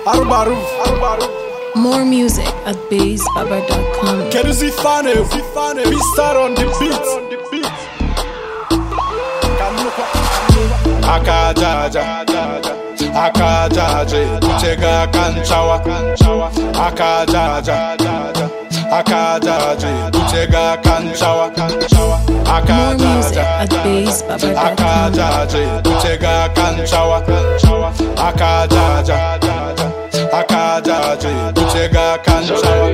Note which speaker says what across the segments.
Speaker 1: More music at BassBaba.com.
Speaker 2: Can you see funny? We start on the beat. Akajaja, akajaje, chega kanchawa. Akajaja, akajaje, chega kanchawa.
Speaker 1: More music at BassBaba.com.
Speaker 2: Akajaje, chega kanchawa. Akajaja, akajaje, chega kanchawa.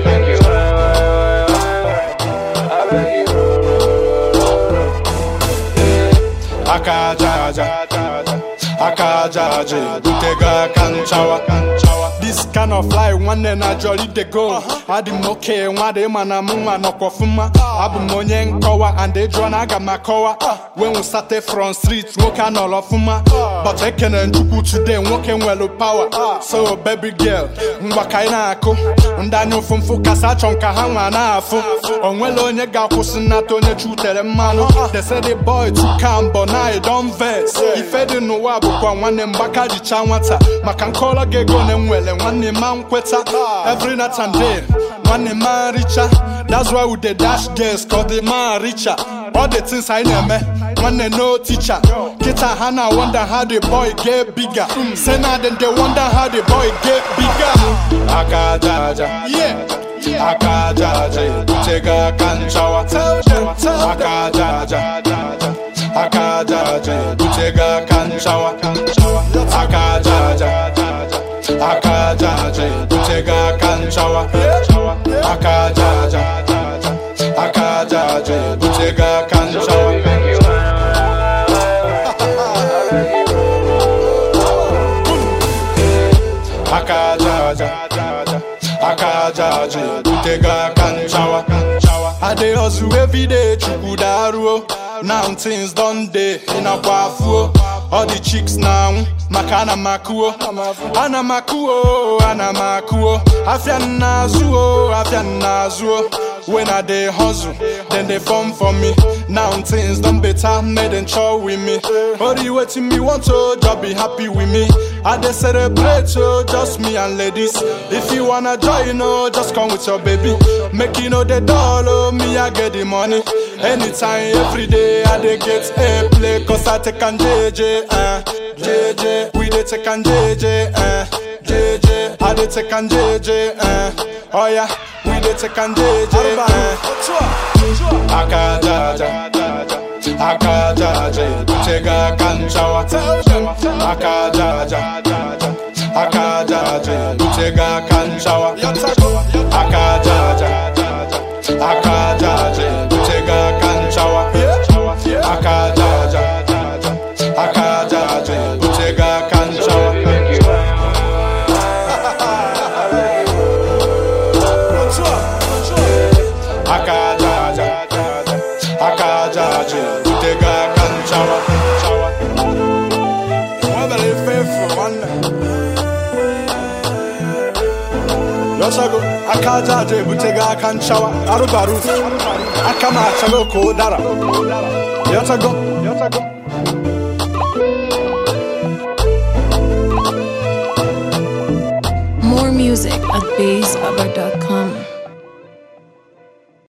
Speaker 2: Akajaje, Utega Kanchawa. This kind of life, one day na jolly they go. Adim okay, one day man amuma no kofuma. Abu monyen kowa and they draw naga makowa. When we started from streets, walking all of fuma. But I can do today, walking well power. So baby girl, mwakaina ako. Ndanyo fumfu kasa chonka hangwa na afu. Onwelo nyega kusinato nye chutere mano. They say the boy too calm, but now he don't vex. If I didn't know what kwa one mbaka di chanwata. Makankola gego nemwele one man kweta. Every night and day, one man richer. That's why we the dash girls, cause the man richer. All the things I know, one no teacher. Kita Hana wonder how the boy get bigger. Say now then they wonder how the boy get bigger. Akajaja, yeah. Akajaja, chega kanchawa. Akajaja, akajaja, chega kanchawa. Akajaja, akajaja, chega kanchawa. Akajaja, akajaja, chega kanchawa. Akajaja, akajaja, utega kanchawa. I dey hustle every day, chukudaru. Now things done day in a wafu. All the chicks now, makana makuo, ana makuo, ana makuo. Afiana zuo. When I dey hustle, then they form for me. Now things done better, made them chill with me. All the way to me want to, just be happy with me. I dey celebrate, so just me and ladies. If you wanna join, just come with your baby. Make you know the dollar, me I get the money. Anytime, every day, I dey get a play. Cause I take and JJ, JJ. We dey take and JJ, JJ. I dey take and JJ, oh yeah. We dey take and JJ, Akajaja, akajaja, chega kanchawa. Akajaja, akajaja, chega kanchawa. Akajaja, akajaja, chega kanchawa. Akajaja, akajaja, chega kanchawa. Akajaja, akajaja, utega kanchawa. One very faithful one. Yosago, akajaja, utega kanchawa. Arubaru, akama chaloko dara. Yosago.
Speaker 1: More music at BassBaba.com.